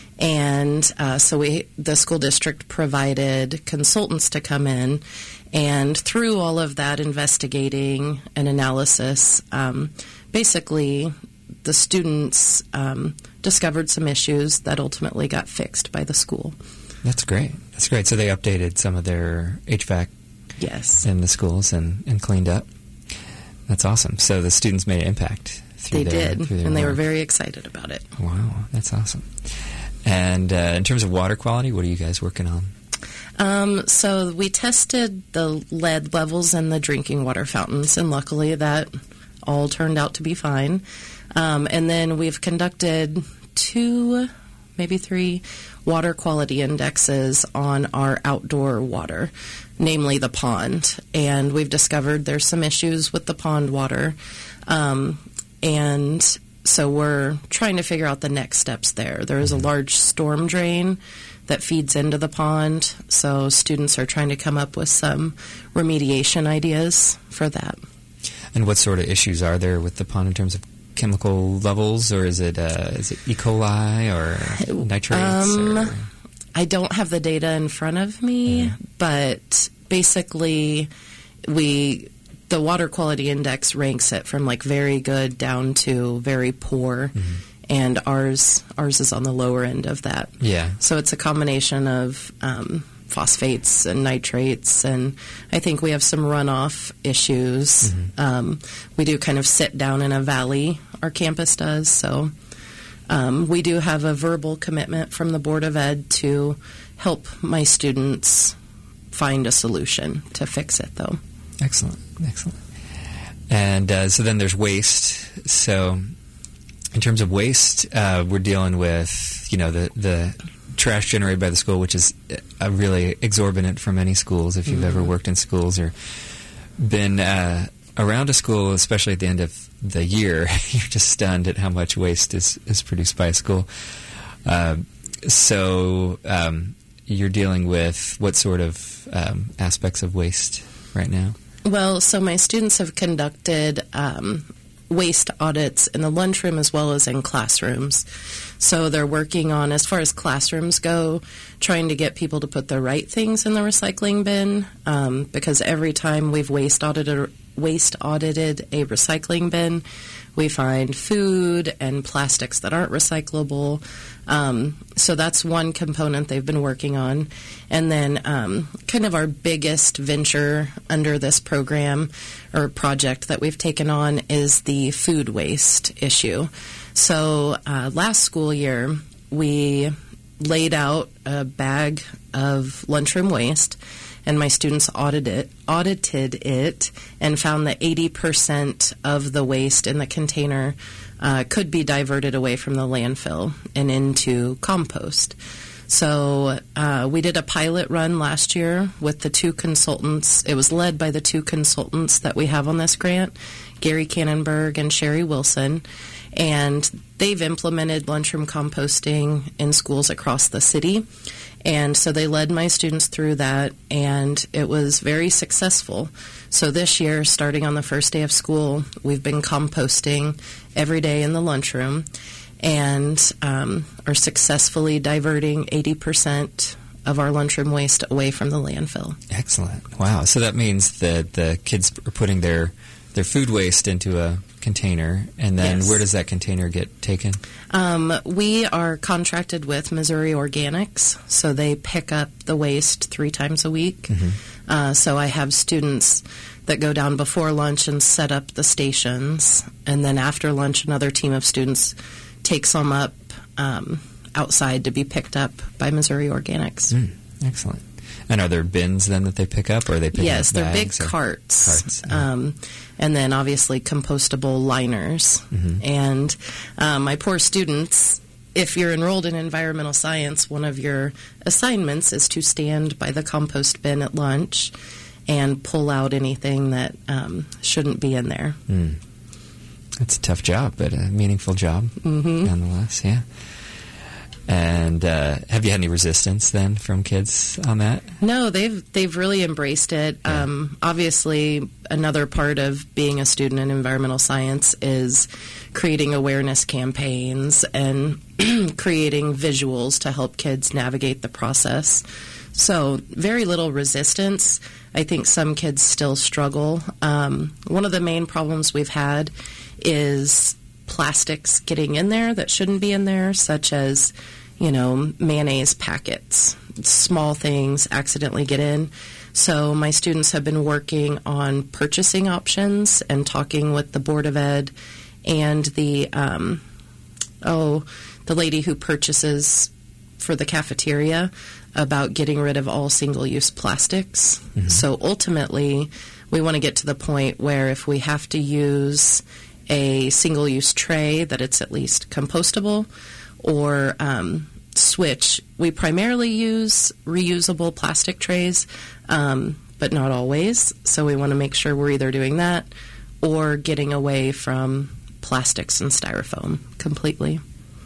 K: And uh, so we, the school district provided consultants to come in. And through all of that investigating and analysis, um, basically the students um, discovered some issues that ultimately got fixed by the school.
H: That's great. That's great. So they updated some of their H V A C
K: yes.
H: in the schools and, and cleaned up. That's awesome. So the students made an impact. Through
K: they
H: their,
K: did,
H: through their
K: and they
H: work.
K: were very excited about it.
H: Wow, that's awesome. And uh, in terms of water quality, what are you guys working on?
K: Um, so we tested the lead levels in the drinking water fountains, and luckily that all turned out to be fine. Um, and then we've conducted two, maybe three, water quality indexes on our outdoor water, namely the pond. And we've discovered there's some issues with the pond water. Um, and so we're trying to figure out the next steps there. There is a large storm drain that feeds into the pond, so students are trying to come up with some remediation ideas for that.
H: And what sort of issues are there with the pond in terms of chemical levels, or is it uh, is it E. coli or nitrates?
K: Um,
H: or?
K: I don't have the data in front of me, yeah. but basically we the water quality index ranks it from like very good down to very poor. Mm-hmm. And ours ours is on the lower end of that.
H: Yeah.
K: So it's a combination of um, phosphates and nitrates, and I think we have some runoff issues. Mm-hmm. Um, we do kind of sit down in a valley, our campus does, so um, we do have a verbal commitment from the Board of Ed to help my students find a solution to fix it, though.
H: Excellent, excellent. And uh, so then there's waste, so... In terms of waste, uh, we're dealing with, you know, the, the trash generated by the school, which is uh, really exorbitant for many schools. If you've mm-hmm. ever worked in schools or been uh, around a school, especially at the end of the year, you're just stunned at how much waste is, is produced by a school. Uh, so um, you're dealing with what sort of um, aspects of waste right now?
K: Well, so my students have conducted... Um, waste audits in the lunchroom as well as in classrooms. So they're working on, as far as classrooms go, trying to get people to put the right things in the recycling bin, um, because every time we've waste audited, waste audited a recycling bin, we find food and plastics that aren't recyclable. Um, so that's one component they've been working on. And then um, kind of our biggest venture under this program or project that we've taken on is the food waste issue. So uh, last school year, we laid out a bag of lunchroom waste, and my students audited, audited it and found that eighty percent of the waste in the container uh, could be diverted away from the landfill and into compost. So uh, we did a pilot run last year with the two consultants. It was led by the two consultants that we have on this grant, Gary Cannonberg and Sherry Wilson. And they've implemented lunchroom composting in schools across the city. And so they led my students through that, and it was very successful. So this year, starting on the first day of school, we've been composting every day in the lunchroom and um, are successfully diverting eighty percent of our lunchroom waste away from the landfill.
H: Excellent. Wow. So that means that the kids are putting their, their food waste into a container, and then
K: yes.
H: where does that container get taken?
K: Um, we are contracted with Missouri Organics, so they pick up the waste three times a week. Mm-hmm. Uh, so I have students that go down before lunch and set up the stations, and then after lunch another team of students takes them up um, outside to be picked up by Missouri Organics.
H: Mm, excellent. And are there bins then that they pick up, or are they picking
K: yes,
H: up
K: they're big
H: bags or
K: carts.
H: Carts. Yeah.
K: Um, and then obviously compostable liners. Mm-hmm. And um, my poor students, if you're enrolled in environmental science, one of your assignments is to stand by the compost bin at lunch and pull out anything that um, shouldn't be in there.
H: Mm. That's a tough job, but a meaningful job
K: mm-hmm.
H: nonetheless, yeah. And uh, have you had any resistance then from kids on that?
K: No, they've they've really embraced it. Yeah. Um, obviously, another part of being a student in environmental science is creating awareness campaigns and creating visuals to help kids navigate the process. So very little resistance. I think some kids still struggle. Um, one of the main problems we've had is plastics getting in there that shouldn't be in there, such as, you know, mayonnaise packets. Small things accidentally get in. So my students have been working on purchasing options and talking with the Board of Ed and the, um, oh, the lady who purchases for the cafeteria about getting rid of all single-use plastics. Mm-hmm. So ultimately, we want to get to the point where if we have to use a single-use tray, that it's at least compostable, or um, switch. We primarily use reusable plastic trays, um, but not always. So we want to make sure we're either doing that or getting away from plastics and styrofoam completely.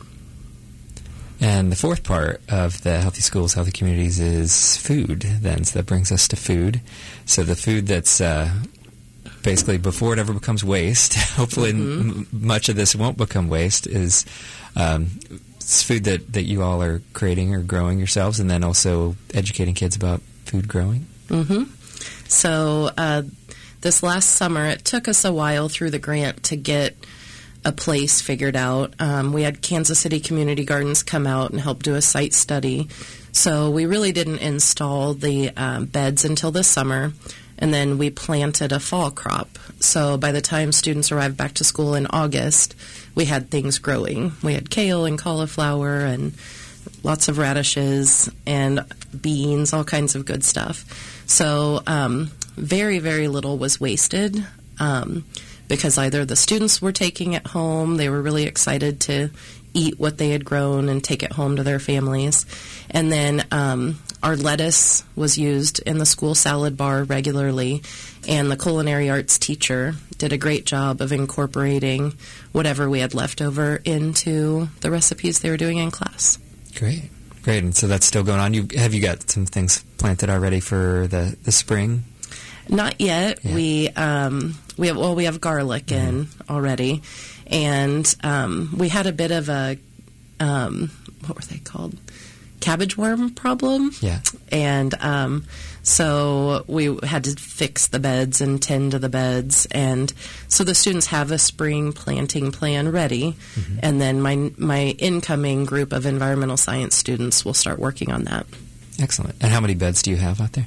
H: And the fourth part of the Healthy Schools, Healthy Communities is food, then. So that brings us to food. So the food that's uh, basically before it ever becomes waste, hopefully mm-hmm. m- much of this won't become waste, is um, it's food that, that you all are creating or growing yourselves, and then also educating kids about food growing.
K: Mm-hmm. So uh, this last summer, it took us a while through the grant to get a place figured out. Um, we had Kansas City Community Gardens come out and help do a site study. So we really didn't install the uh, beds until this summer, and then we planted a fall crop. So by the time students arrived back to school in August, we had things growing. We had kale and cauliflower and lots of radishes and beans, all kinds of good stuff. So um, very, very little was wasted. Um, because either the students were taking it home, they were really excited to eat what they had grown and take it home to their families. And then um, our lettuce was used in the school salad bar regularly, and the culinary arts teacher did a great job of incorporating whatever we had left over into the recipes they were doing in class.
H: Great. Great. And so that's still going on. You Have you got some things planted already for the, the spring?
K: Not yet. Yeah. We um, we have well we have garlic mm-hmm. in already, and um, we had a bit of a um, what were they called? Cabbage worm problem.
H: Yeah.
K: And um, so we had to fix the beds and tend to the beds, and so the students have a spring planting plan ready, mm-hmm. and then my my incoming group of environmental science students will start working on that.
H: Excellent. And how many beds do you have out there?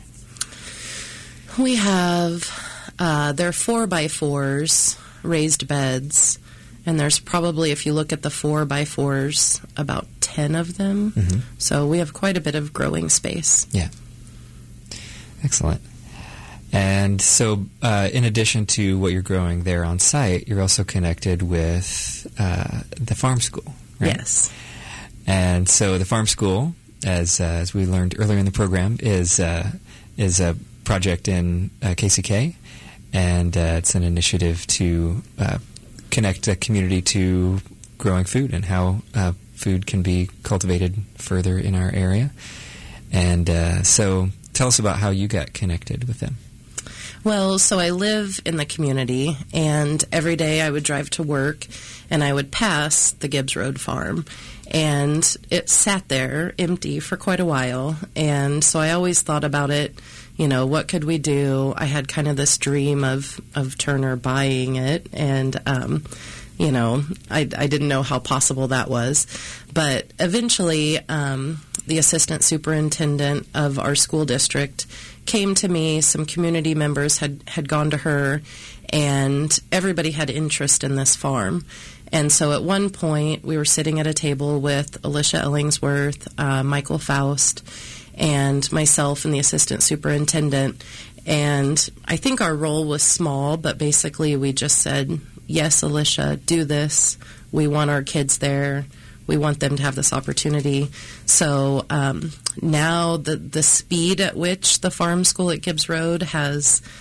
K: We have, uh, they're four by fours, raised beds, and there's probably, if you look at the four by fours, about ten of them. Mm-hmm. So we have quite a bit of growing space.
H: Yeah. Excellent. And so uh, in addition to what you're growing there on site, you're also connected with uh, the farm school, right?
K: Yes.
H: And so the farm school, as uh, as we learned earlier in the program, is uh, is a project in uh, K C K, and uh, it's an initiative to uh, connect the community to growing food and how uh, food can be cultivated further in our area. And uh, so tell us about how you got connected with them.
K: Well, so I live in the community, and every day I would drive to work, and I would pass the Gibbs Road farm, and it sat there empty for quite a while, and so I always thought about it. You know, what could we do? I had kind of this dream of, of Turner buying it, and, um, you know, I, I didn't know how possible that was. But eventually, um, the assistant superintendent of our school district came to me. Some community members had, had gone to her, and everybody had interest in this farm. And so at one point, we were sitting at a table with Alicia Ellingsworth, uh, Michael Faust, and myself and the assistant superintendent. And I think our role was small, but basically we just said, yes, Alicia, do this. We want our kids there. We want them to have this opportunity. So um, now the, the speed at which the farm school at Gibbs Road has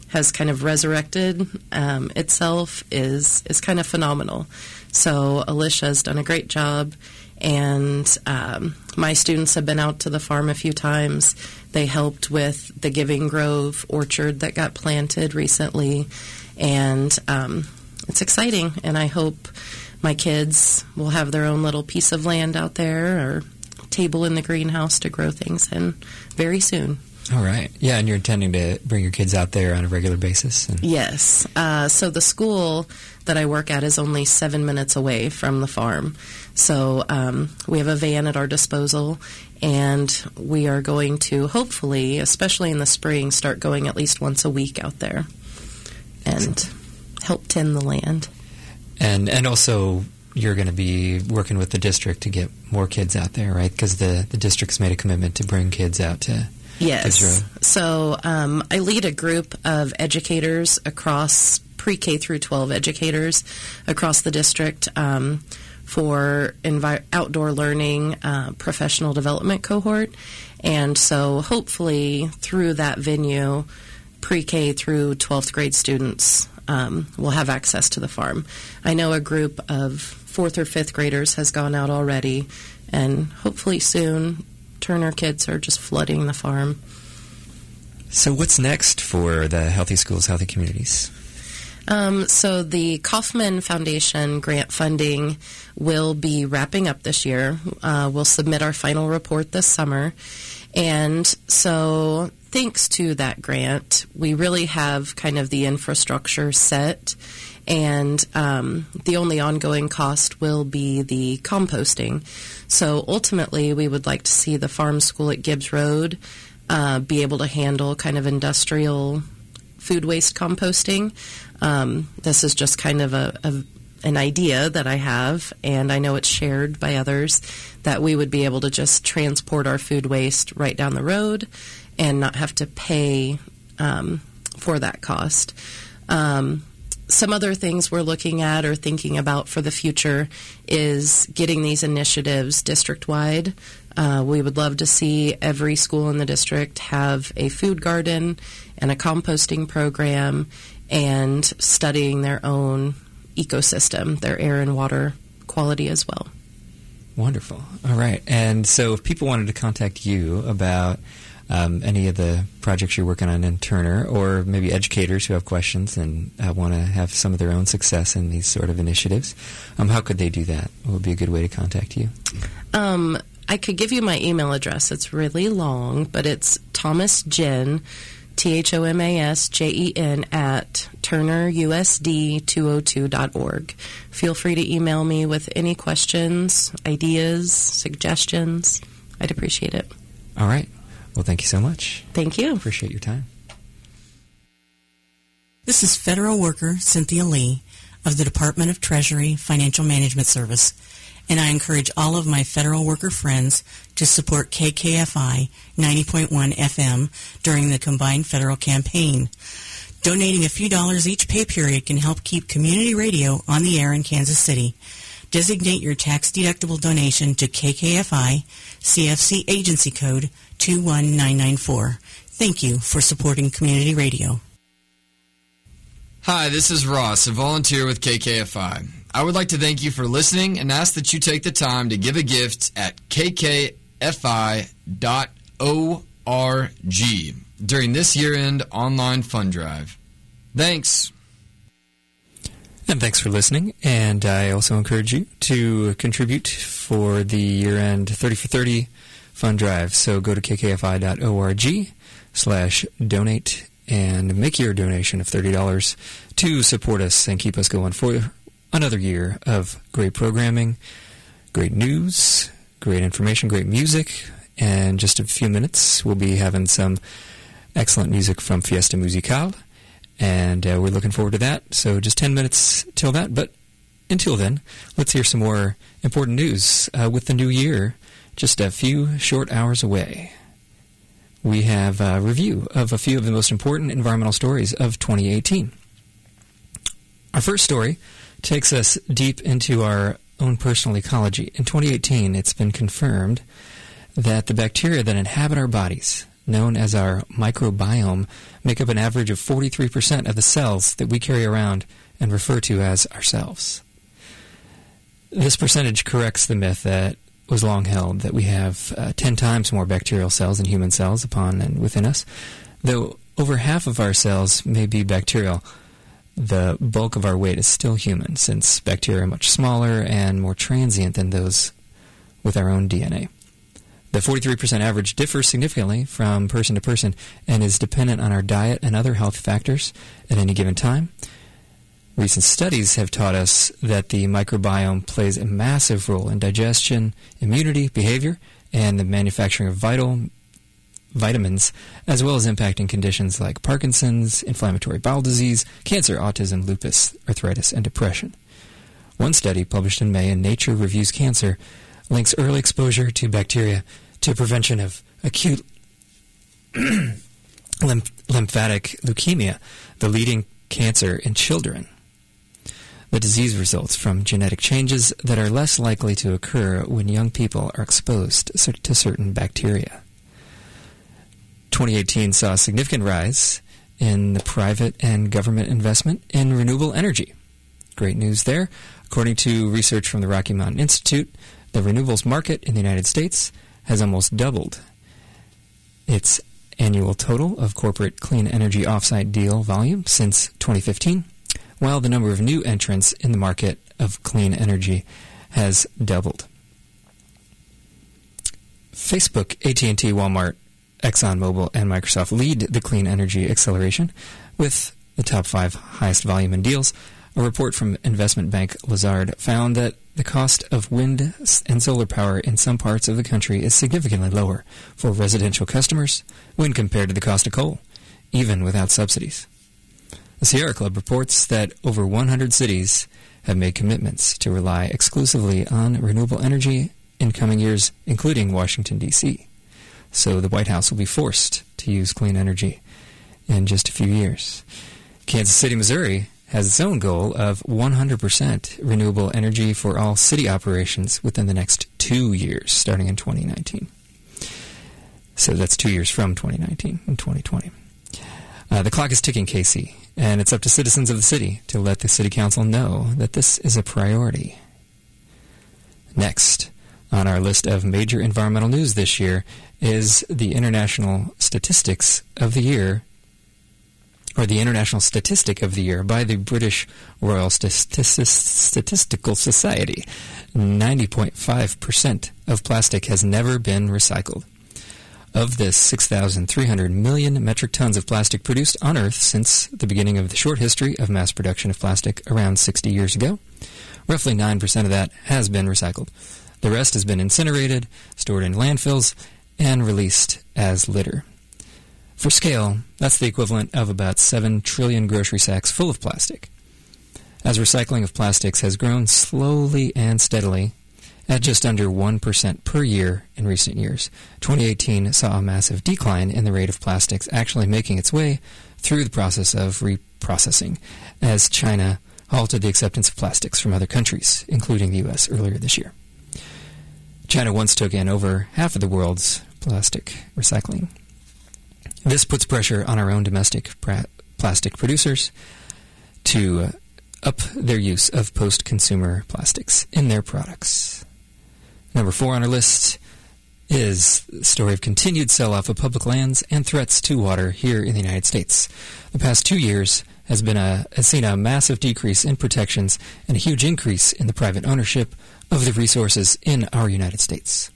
K: has kind of resurrected um, itself is is kind of phenomenal. So Alicia has done a great job, and um, my students have been out to the farm a few times. They helped with the Giving Grove orchard that got planted recently, and um, it's exciting, and I hope my kids will have their own little piece of land out there or table in the greenhouse to grow things in very soon.
H: All right. Yeah, and you're intending to bring your kids out there on a regular basis? And
K: Yes. Uh, so the school that I work at is only seven minutes away from the farm. So um, we have a van at our disposal, and we are going to hopefully, especially in the spring, start going at least once a week out there and Excellent. help tend the land.
H: And and also you're going to be working with the district to get more kids out there, right? Because the, the district's made a commitment to bring kids out to
K: Yes. So um, I lead a group of educators across pre-K through twelve educators across the district um, for envi- outdoor learning uh, professional development cohort. And so hopefully through that venue, pre-K through twelfth grade students um, will have access to the farm. I know a group of fourth or fifth graders has gone out already, and hopefully soon Turner kids are just flooding the farm.
H: So what's next for the Healthy Schools, Healthy Communities?
K: Um, so the Kauffman Foundation grant funding will be wrapping up this year. Uh, we'll submit our final report this summer. And so thanks to that grant, we really have kind of the infrastructure set. And um, the only ongoing cost will be the composting. So ultimately, we would like to see the farm school at Gibbs Road uh, be able to handle kind of industrial food waste composting. Um, this is just kind of a, a an idea that I have, and I know it's shared by others, that we would be able to just transport our food waste right down the road and not have to pay um, for that cost. Um, Some other things we're looking at or thinking about for the future is getting these initiatives district-wide. Uh, we would love to see every school in the district have a food garden and a composting program and studying their own ecosystem, their air and water quality as well.
H: Wonderful. All right. And so if people wanted to contact you about Um, any of the projects you're working on in Turner, or maybe educators who have questions and uh, want to have some of their own success in these sort of initiatives, um, how could they do that? What would be a good way to contact you?
K: Um, I could give you my email address. It's really long, but it's Thomas Jen, T H O M A S J E N, at turner U S D two oh two dot org. Feel free to email me with any questions, ideas, suggestions. I'd appreciate it.
H: All right. Well, thank you so much.
K: Thank you.
H: Appreciate your time.
L: This is federal worker Cynthia Lee of the Department of Treasury Financial Management Service, and I encourage all of my federal worker friends to support K K F I ninety point one F M during the combined federal campaign. Donating a few dollars each pay period can help keep community radio on the air in Kansas City. Designate your tax-deductible donation to K K F I, C F C agency code two one nine nine four. Thank you for supporting community radio.
M: Hi, this is Ross, a volunteer with K K F I. I would like to thank you for listening and ask that you take the time to give a gift at k k f i dot org during this year-end online fund drive. Thanks.
F: And thanks for listening. And I also encourage you to contribute for the year-end thirty for thirty fund drive. So go to k k f i dot org slash donate and make your donation of thirty dollars to support us and keep us going for another year of great programming, great news, great information, great music. And in just a few minutes, we'll be having some excellent music from Fiesta Musical. And uh, we're looking forward to that. So just ten minutes till that. But until then, let's hear some more important news. Uh, with the new year just a few short hours away, we have a review of a few of the most important environmental stories of twenty eighteen. Our first story takes us deep into our own personal ecology. In twenty eighteen, it's been confirmed that the bacteria that inhabit our bodies known as our microbiome, make up an average of forty-three percent of the cells that we carry around and refer to as ourselves. This percentage corrects the myth that was long held that we have uh, ten times more bacterial cells than human cells upon and within us. Though over half of our cells may be bacterial, the bulk of our weight is still human, since bacteria are much smaller and more transient than those with our own D N A. The forty-three percent average differs significantly from person to person and is dependent on our diet and other health factors at any given time. Recent studies have taught us that the microbiome plays a massive role in digestion, immunity, behavior, and the manufacturing of vital vitamins, as well as impacting conditions like Parkinson's, inflammatory bowel disease, cancer, autism, lupus, arthritis, and depression. One study published in May in Nature Reviews Cancer links early exposure to bacteria to prevention of acute lymph- lymphatic leukemia, the leading cancer in children. The disease results from genetic changes that are less likely to occur when young people are exposed to certain bacteria. twenty eighteen saw a significant rise in the private and government investment in renewable energy. Great news there. According to research from the Rocky Mountain Institute, the renewables market in the United States has almost doubled its annual total of corporate clean energy offsite deal volume since twenty fifteen, while the number of new entrants in the market of clean energy has doubled. Facebook, A T and T, Walmart, ExxonMobil, and Microsoft lead the clean energy acceleration with the top five highest volume in deals. A report from investment bank Lazard found that the cost of wind and solar power in some parts of the country is significantly lower for residential customers when compared to the cost of coal, even without subsidies. The Sierra Club reports that over one hundred cities have made commitments to rely exclusively on renewable energy in coming years, including Washington, D C So the White House will be forced to use clean energy in just a few years. Kansas City, Missouri has its own goal of one hundred percent renewable energy for all city operations within the next two years, starting in twenty nineteen. So that's two years from twenty nineteen and twenty twenty. Uh, the clock is ticking, K C, and it's up to citizens of the city to let the city council know that this is a priority. Next on our list of major environmental news this year is the International Statistics of the Year, or the International Statistic of the Year by the British Royal Statistical Society. ninety point five percent of plastic has never been recycled. Of this, six thousand three hundred million metric tons of plastic produced on Earth since the beginning of the short history of mass production of plastic around sixty years ago. Roughly nine percent of that has been recycled. The rest has been incinerated, stored in landfills, and released as litter. For scale, that's the equivalent of about seven trillion grocery sacks full of plastic. As recycling of plastics has grown slowly and steadily, at just under one percent per year in recent years, twenty eighteen saw a massive decline in the rate of plastics actually making its way through the process of reprocessing, as China halted the acceptance of plastics from other countries, including the U S earlier this year. China once took in over half of the world's plastic recycling. This puts pressure on our own domestic pra- plastic producers to uh, up their use of post-consumer plastics in their products. Number four on our list is the story of continued sell-off of public lands and threats to water here in the United States. The past two years has been a has seen a massive decrease in protections and a huge increase in the private ownership of the resources in our United States.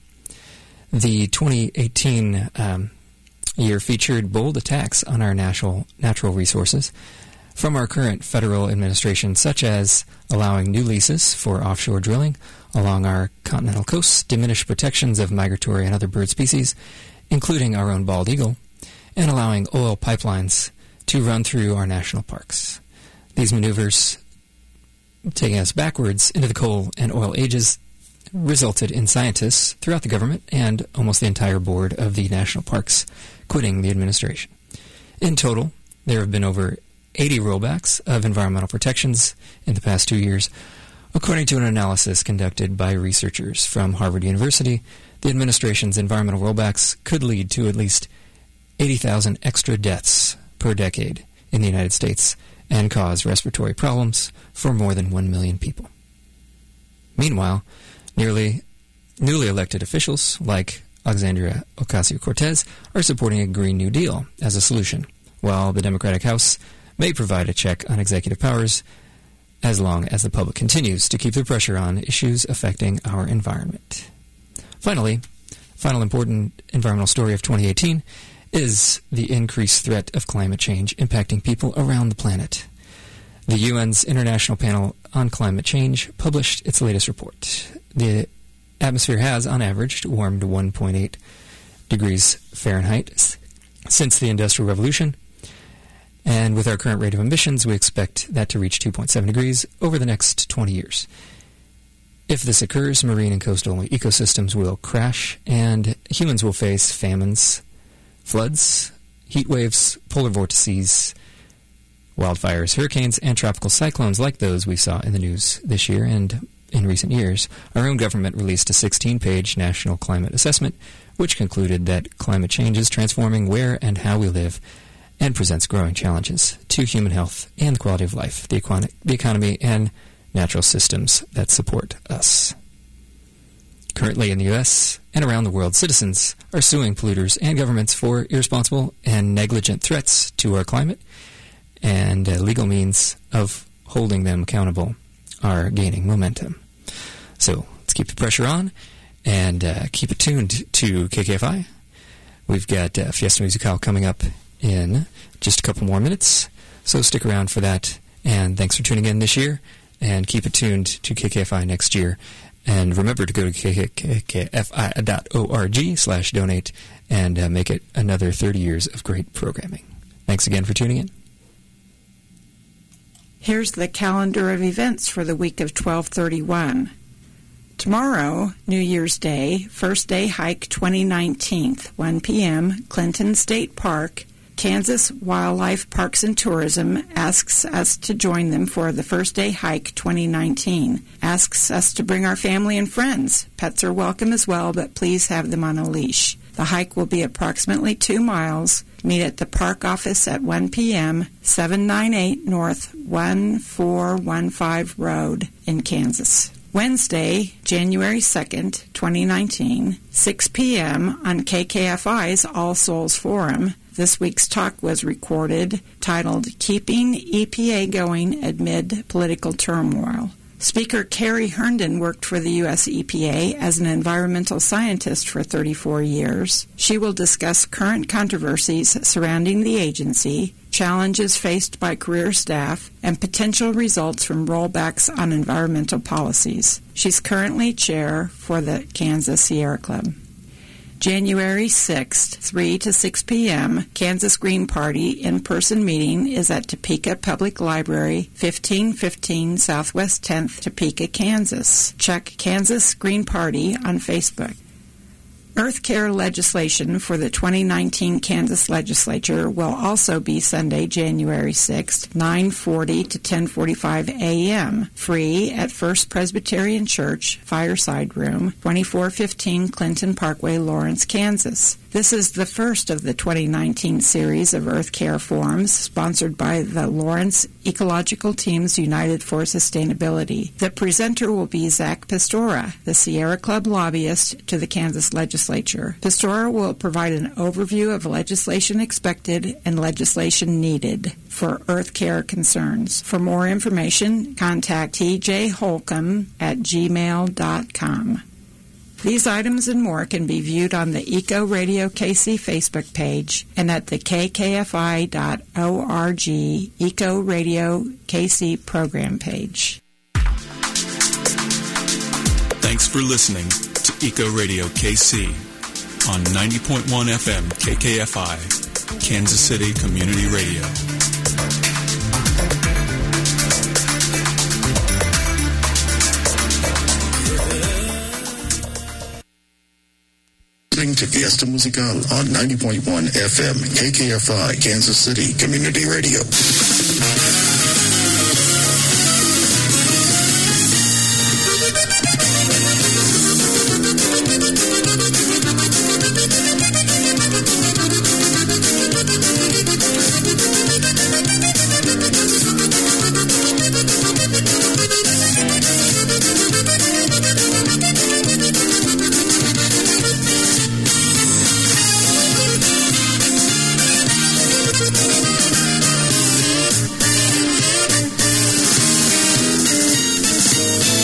F: The twenty eighteen um, year featured bold attacks on our natural natural resources from our current federal administration, such as allowing new leases for offshore drilling along our continental coasts, diminished protections of migratory and other bird species, including our own bald eagle, and allowing oil pipelines to run through our national parks. These maneuvers, taking us backwards into the coal and oil ages, resulted in scientists throughout the government and almost the entire board of the national parks quitting the administration. In total, there have been over eighty rollbacks of environmental protections in the past two years. According to an analysis conducted by researchers from Harvard University, the administration's environmental rollbacks could lead to at least eighty thousand extra deaths per decade in the United States and cause respiratory problems for more than one million people. Meanwhile, nearly newly elected officials like Alexandria Ocasio-Cortez are supporting a Green New Deal as a solution, while the Democratic House may provide a check on executive powers as long as the public continues to keep the pressure on issues affecting our environment. Finally, final important environmental story of twenty eighteen is the increased threat of climate change impacting people around the planet. The U N's International Panel on Climate Change published its latest report. The atmosphere has, on average, warmed one point eight degrees Fahrenheit since the Industrial Revolution, and with our current rate of emissions, we expect that to reach two point seven degrees over the next twenty years. If this occurs, marine and coastal ecosystems will crash, and humans will face famines, floods, heat waves, polar vortices, wildfires, hurricanes, and tropical cyclones like those we saw in the news this year and in recent years. Our own government released a sixteen-page national climate assessment, which concluded that climate change is transforming where and how we live and presents growing challenges to human health and the quality of life, the, econ- the economy, and natural systems that support us. Currently in the U S and around the world, citizens are suing polluters and governments for irresponsible and negligent threats to our climate, and uh, legal means of holding them accountable are gaining momentum. So let's keep the pressure on and uh, keep it tuned to K K F I. We've got uh, Fiesta Musical coming up in just a couple more minutes, so stick around for that. And thanks for tuning in this year, and keep it tuned to K K F I next year. And remember to go to k k f i dot org slash donate and uh, make it another thirty years of great programming. Thanks again for tuning in.
C: Here's the calendar of events for the week of twelve thirty-one. Tomorrow, New Year's Day, First Day Hike twenty nineteen, one p.m., Clinton State Park. Kansas Wildlife Parks and Tourism asks us to join them for the First Day Hike twenty nineteen. Asks us to bring our family and friends. Pets are welcome as well, but please have them on a leash. The hike will be approximately two miles. Meet at the park office at one p.m., seven ninety-eight North one four one five Road in Kansas. Wednesday, January second, twenty nineteen, six p.m. on K K F I's All Souls Forum. This week's talk was recorded, titled Keeping E P A Going Amid Political Turmoil. Speaker Carrie Herndon worked for the U S E P A as an environmental scientist for thirty-four years. She will discuss current controversies surrounding the agency, challenges faced by career staff, and potential results from rollbacks on environmental policies. She's currently chair for the Kansas Sierra Club. January sixth, three to six p.m., Kansas Green Party in-person meeting is at Topeka Public Library, fifteen fifteen Southwest tenth, Topeka, Kansas. Check Kansas Green Party on Facebook. Earth care legislation for the twenty nineteen Kansas Legislature will also be Sunday, January sixth, nine forty to ten forty-five a.m., free at First Presbyterian Church, Fireside Room, twenty-four fifteen Clinton Parkway, Lawrence, Kansas. This is the first of the twenty nineteen series of Earth Care Forums sponsored by the Lawrence Ecological Teams United for Sustainability. The presenter will be Zach Pastora, the Sierra Club lobbyist to the Kansas Legislature. Pastora will provide an overview of legislation expected and legislation needed for Earth Care concerns. For more information, contact t j holcomb at gmail dot com. These items and more can be viewed on the Eco Radio K C Facebook page and at the k k f i dot org Eco Radio K C program page.
N: Thanks for listening to Eco Radio K C on ninety point one F M K K F I, Kansas City Community Radio.
O: To Fiesta Musical on ninety point one F M K K F I, Kansas City Community Radio.